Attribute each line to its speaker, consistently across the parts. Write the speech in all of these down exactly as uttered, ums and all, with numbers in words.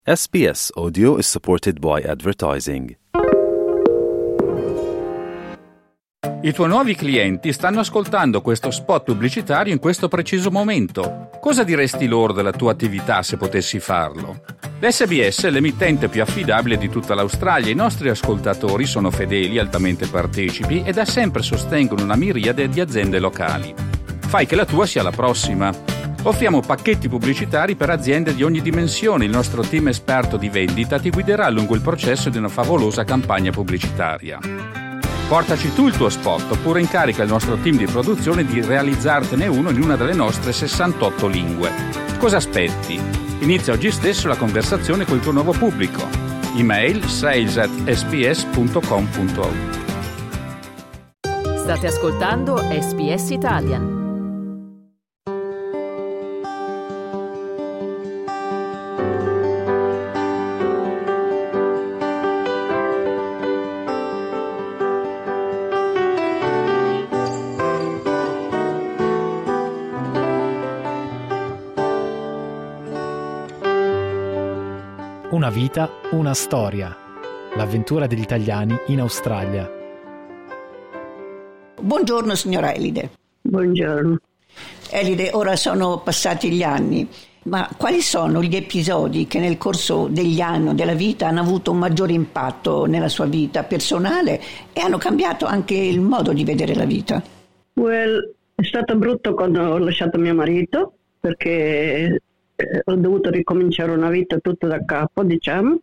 Speaker 1: S B S Audio is supported by advertising.
Speaker 2: I tuoi nuovi clienti stanno ascoltando questo spot pubblicitario in questo preciso momento. Cosa diresti loro della tua attività se potessi farlo? L'S B S è l'emittente più affidabile di tutta l'Australia. I nostri ascoltatori sono fedeli, altamente partecipi e da sempre sostengono una miriade di aziende locali. Fai che la tua sia la prossima. Offriamo pacchetti pubblicitari per aziende di ogni dimensione. Il nostro team esperto di vendita ti guiderà lungo il processo di una favolosa campagna pubblicitaria. Portaci tu il tuo spot oppure incarica il nostro team di produzione di realizzartene uno in una delle nostre sessantotto lingue. Cosa aspetti? Inizia oggi stesso la conversazione col tuo nuovo pubblico. Email sales at s b s punto com punto a u.
Speaker 3: State ascoltando S B S Italian.
Speaker 4: Una vita, una storia. L'avventura degli italiani in Australia.
Speaker 5: Buongiorno signora Elide.
Speaker 6: Buongiorno.
Speaker 5: Elide, ora sono passati gli anni, ma quali sono gli episodi che nel corso degli anni della vita hanno avuto un maggiore impatto nella sua vita personale e hanno cambiato anche il modo di vedere la vita?
Speaker 6: Well, è stato brutto quando ho lasciato mio marito, perché ho dovuto ricominciare una vita tutta da capo, diciamo.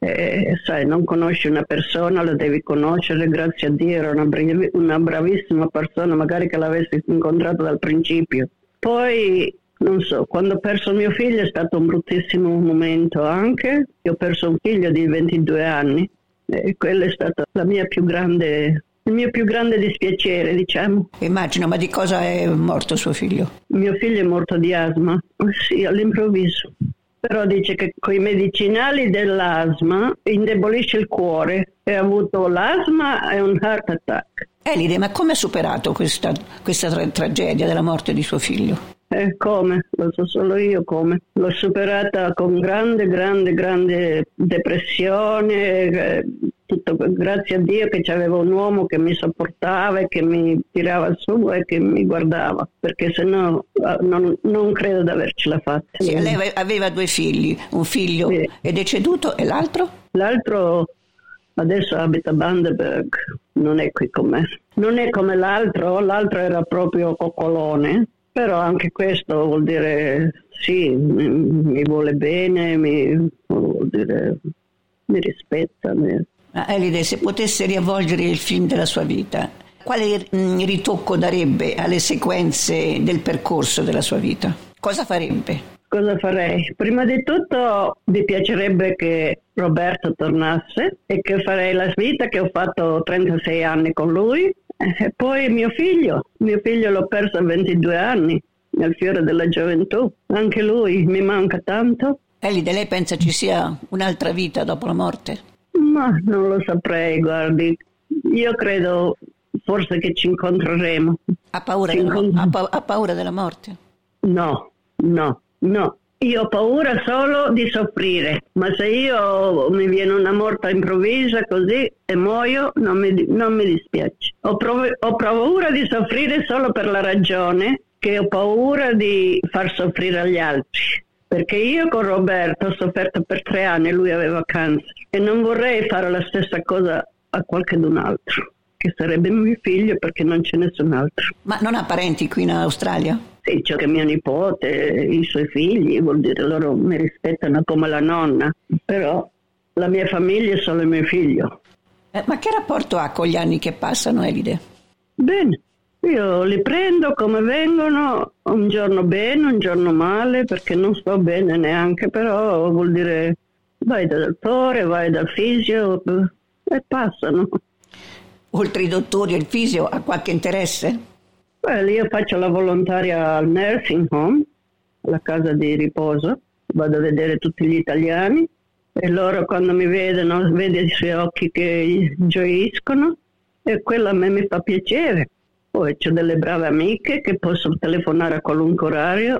Speaker 6: E, sai, non conosci una persona, la devi conoscere. Grazie a Dio era una, bravi, una bravissima persona, magari che l'avessi incontrato dal principio. Poi, non so, quando ho perso mio figlio è stato un bruttissimo momento anche. Io ho perso un figlio di ventidue anni e quello è stato la mia più grande... il mio più grande dispiacere, diciamo.
Speaker 5: Immagino, ma di cosa è morto suo figlio?
Speaker 6: Mio figlio è morto di asma, sì, all'improvviso. Però dice che con i medicinali dell'asma indebolisce il cuore. E ha avuto l'asma e un heart attack.
Speaker 5: Elide, ma come ha superato questa, questa tra- tragedia della morte di suo figlio?
Speaker 6: Eh, come? Lo so solo io come. L'ho superata con grande, grande, grande depressione, eh, tutto, grazie a Dio che c'avevo un uomo che mi sopportava e che mi tirava su e che mi guardava, perché sennò non, non credo di avercela fatta.
Speaker 5: Sì, lei aveva due figli, un figlio sì. È deceduto e l'altro?
Speaker 6: L'altro adesso abita a Bundaberg, non è qui con me. Non è come l'altro, l'altro era proprio coccolone. Però anche questo vuol dire sì, mi, mi vuole bene, mi, vuol dire, mi rispetta. Mi...
Speaker 5: Ah, Elide, se potesse riavvolgere il film della sua vita, quale mh, ritocco darebbe alle sequenze del percorso della sua vita? Cosa farebbe?
Speaker 6: Cosa farei? Prima di tutto mi piacerebbe che Roberto tornasse e che farei la vita che ho fatto trentasei anni con lui. E poi mio figlio, mio figlio l'ho perso a ventidue anni, nel fiore della gioventù. Anche lui mi manca tanto.
Speaker 5: Elide, lei pensa ci sia un'altra vita dopo la morte?
Speaker 6: Ma non lo saprei, guardi. Io credo forse che ci incontreremo.
Speaker 5: Ha paura,
Speaker 6: ci
Speaker 5: della,
Speaker 6: incont-
Speaker 5: ha, pa- ha paura della morte?
Speaker 6: No, no, no. Io ho paura solo di soffrire, ma se io mi viene una morte improvvisa così e muoio, non mi, non mi dispiace. Ho, prov- ho paura di soffrire solo per la ragione che ho paura di far soffrire agli altri. Perché io con Roberto ho sofferto per tre anni, lui aveva cancer, e non vorrei fare la stessa cosa a qualcun altro, che sarebbe mio figlio, perché non c'è nessun altro.
Speaker 5: Ma non ha parenti qui in Australia?
Speaker 6: Sì, c'è che mio nipote, i suoi figli, vuol dire loro mi rispettano come la nonna, però la mia famiglia è solo mio figlio.
Speaker 5: Eh, ma che rapporto ha con gli anni che passano, Elide?
Speaker 6: Bene, io li prendo come vengono, un giorno bene, un giorno male, perché non sto bene neanche, però vuol dire vai dal dottore, vai dal fisio e passano.
Speaker 5: Oltre i dottori e il fisio, ha qualche interesse?
Speaker 6: Beh, io faccio la volontaria al nursing home, alla casa di riposo, vado a vedere tutti gli italiani e loro quando mi vedono, vedo i suoi occhi che gioiscono e quello a me mi fa piacere. Poi c'ho delle brave amiche che posso telefonare a qualunque orario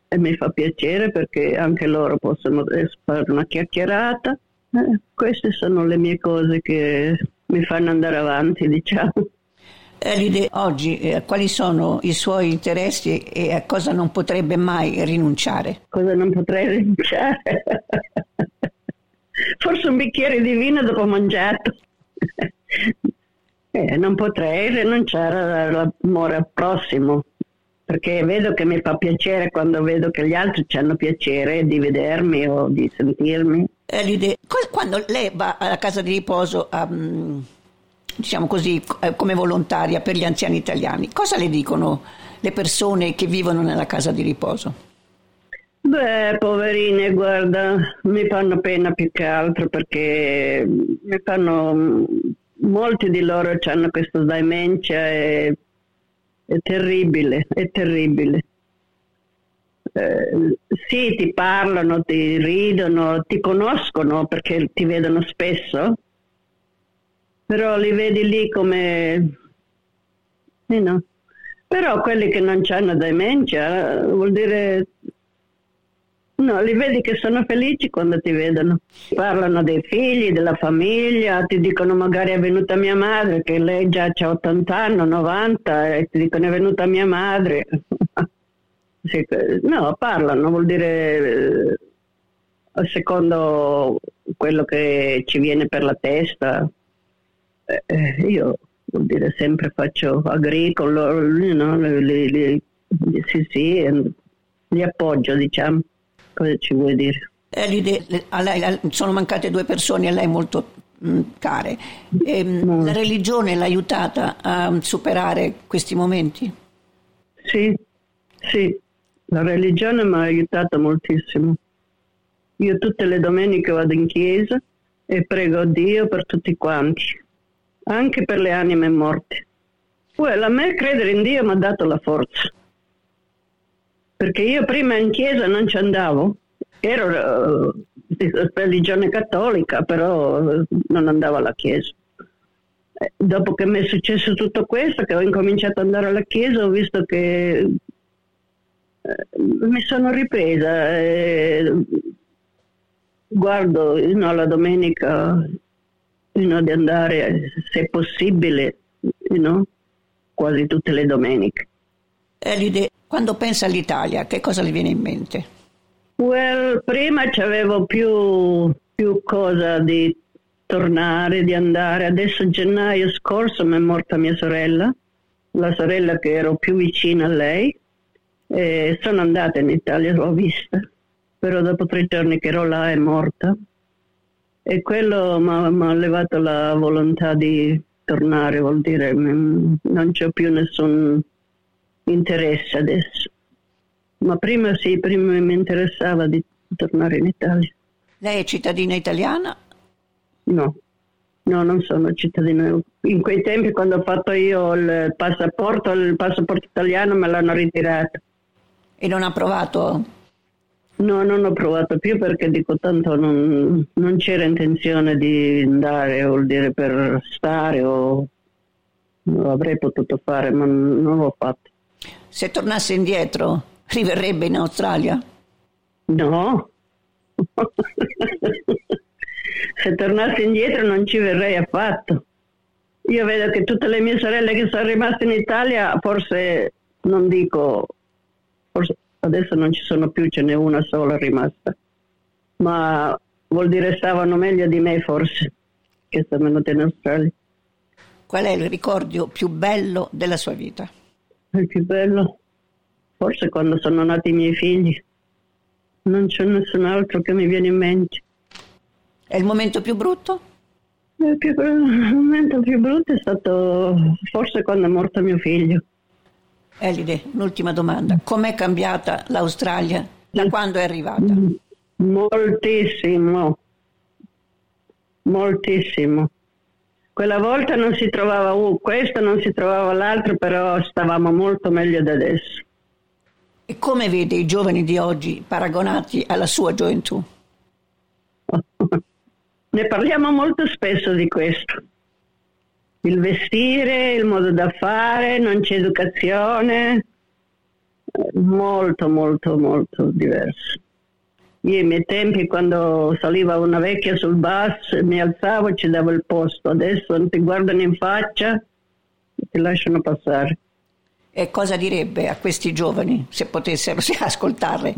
Speaker 6: e mi fa piacere perché anche loro possono fare una chiacchierata. Eh, queste sono le mie cose che mi fanno andare avanti, diciamo.
Speaker 5: Elide, oggi eh, quali sono i suoi interessi e a cosa non potrebbe mai rinunciare?
Speaker 6: Cosa non potrei rinunciare? Forse un bicchiere di vino dopo mangiato. eh, non potrei rinunciare all'amore al prossimo, perché vedo che mi fa piacere quando vedo che gli altri ci hanno piacere di vedermi o di sentirmi.
Speaker 5: Elide, quando lei va alla casa di riposo um, diciamo così, come volontaria per gli anziani italiani, cosa le dicono le persone che vivono nella casa di riposo?
Speaker 6: Beh, poverine, guarda, mi fanno pena più che altro perché mi fanno, molti di loro hanno questa demenza e è terribile, è terribile. Eh, sì, ti parlano, ti ridono, ti conoscono perché ti vedono spesso, però li vedi lì come eh no. Però quelli che non hanno demenza vuol dire no, li vedi che sono felici quando ti vedono, parlano dei figli, della famiglia, ti dicono magari è venuta mia madre, che lei già ha ottanta anni, novanta, e ti dicono è venuta mia madre. No, parlano, vuol dire secondo quello che ci viene per la testa. Eh, io vuol dire sempre faccio agricolo, you know, li, li, li, sì sì, li appoggio, diciamo. Cosa ci vuoi dire?
Speaker 5: Elide, a lei sono mancate due persone a lei molto mh, care. E, mm. La religione l'ha aiutata a superare questi momenti?
Speaker 6: Sì, sì, la religione mi ha aiutato moltissimo. Io tutte le domeniche vado in chiesa e prego Dio per tutti quanti, anche per le anime morte. Well, a me credere in Dio mi ha dato la forza, perché io prima in chiesa non ci andavo, ero uh, di religione cattolica, però uh, non andavo alla chiesa. Eh, dopo che mi è successo tutto questo, che ho incominciato ad andare alla chiesa, ho visto che uh, mi sono ripresa. E guardo no, la domenica no, di andare, se possibile, no, quasi tutte le domeniche.
Speaker 5: Elide, quando pensa all'Italia, che cosa le viene in mente?
Speaker 6: Well, prima c'avevo più, più cosa di tornare, di andare. Adesso gennaio scorso mi è morta mia sorella, la sorella che ero più vicina a lei, e sono andata in Italia, l'ho vista, però dopo tre giorni che ero là è morta. E quello mi ha levato la volontà di tornare, vuol dire non c'ho più nessun interesse adesso, ma prima sì, prima mi interessava di tornare in Italia.
Speaker 5: Lei è cittadina italiana?
Speaker 6: No, no, non sono cittadina. In quei tempi quando ho fatto io il passaporto, il passaporto italiano me l'hanno ritirato.
Speaker 5: E non ha provato?
Speaker 6: No, non ho provato più perché dico tanto non, non c'era intenzione di andare, vuol dire per stare o lo avrei potuto fare, ma non l'ho fatto.
Speaker 5: Se tornasse indietro, riverrebbe in Australia?
Speaker 6: No. Se tornassi indietro non ci verrei affatto. Io vedo che tutte le mie sorelle che sono rimaste in Italia, forse, non dico, forse adesso non ci sono più, ce n'è una sola rimasta, ma vuol dire stavano meglio di me forse, che sono venuta in Australia.
Speaker 5: Qual è il ricordo più bello della sua vita?
Speaker 6: Il più bello? Forse quando sono nati i miei figli. Non c'è nessun altro che mi viene in mente.
Speaker 5: E il momento più brutto?
Speaker 6: Il, più, il momento più brutto è stato forse quando è morto mio figlio.
Speaker 5: Elide, un'ultima domanda. Com'è cambiata l'Australia da quando è arrivata?
Speaker 6: Moltissimo. Moltissimo. Quella volta non si trovava uh, questo, non si trovava l'altro, però stavamo molto meglio di adesso.
Speaker 5: E come vede i giovani di oggi paragonati alla sua gioventù?
Speaker 6: Ne parliamo molto spesso di questo. Il vestire, il modo da fare, non c'è educazione. molto molto molto diverso. Io ai miei tempi, quando saliva una vecchia sul bus, mi alzavo e ci davo il posto. Adesso non ti guardano in faccia e ti lasciano passare.
Speaker 5: E cosa direbbe a questi giovani se potessero ascoltarle?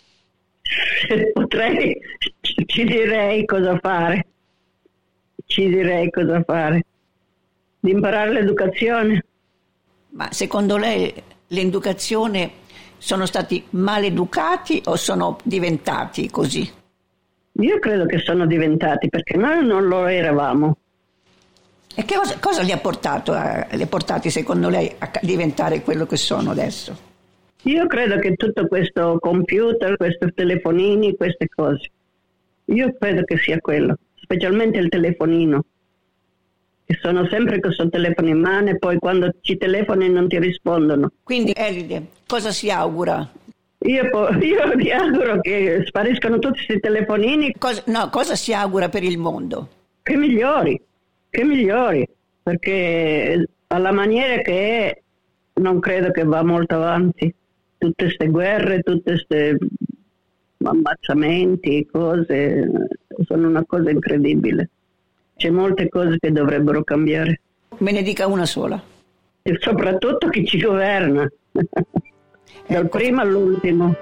Speaker 6: Potrei, ci direi cosa fare. Ci direi cosa fare. Di imparare l'educazione.
Speaker 5: Ma secondo lei l'educazione sono stati maleducati o sono diventati così?
Speaker 6: Io credo che sono diventati, perché noi non lo eravamo.
Speaker 5: E che cosa, cosa li ha portato a, li ha portati secondo lei a diventare quello che sono adesso?
Speaker 6: Io credo che tutto questo computer, questi telefonini, queste cose, io credo che sia quello, specialmente il telefonino, che sono sempre con il telefono in mano e poi quando ci telefoni non ti rispondono.
Speaker 5: Quindi Elide, cosa si augura?
Speaker 6: Io, io mi auguro che spariscano tutti questi telefonini.
Speaker 5: Cosa, no, cosa si augura per il mondo?
Speaker 6: Che migliori, che migliori, perché alla maniera che è non credo che va molto avanti. Tutte queste guerre, tutte queste ammazzamenti, cose, sono una cosa incredibile. C'è molte cose che dovrebbero cambiare.
Speaker 5: Me ne dica una sola.
Speaker 6: E soprattutto chi ci governa, dal
Speaker 5: ecco.
Speaker 6: primo all'ultimo.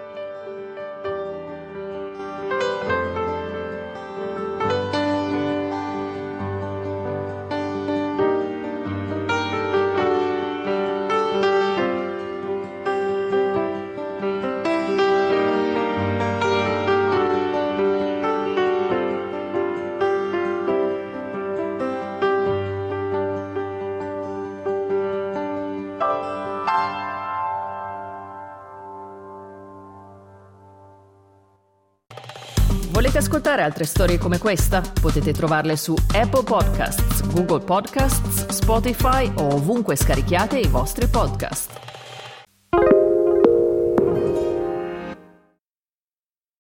Speaker 3: Volete ascoltare altre storie come questa? Potete trovarle su Apple Podcasts, Google Podcasts, Spotify o ovunque scarichiate i vostri podcast.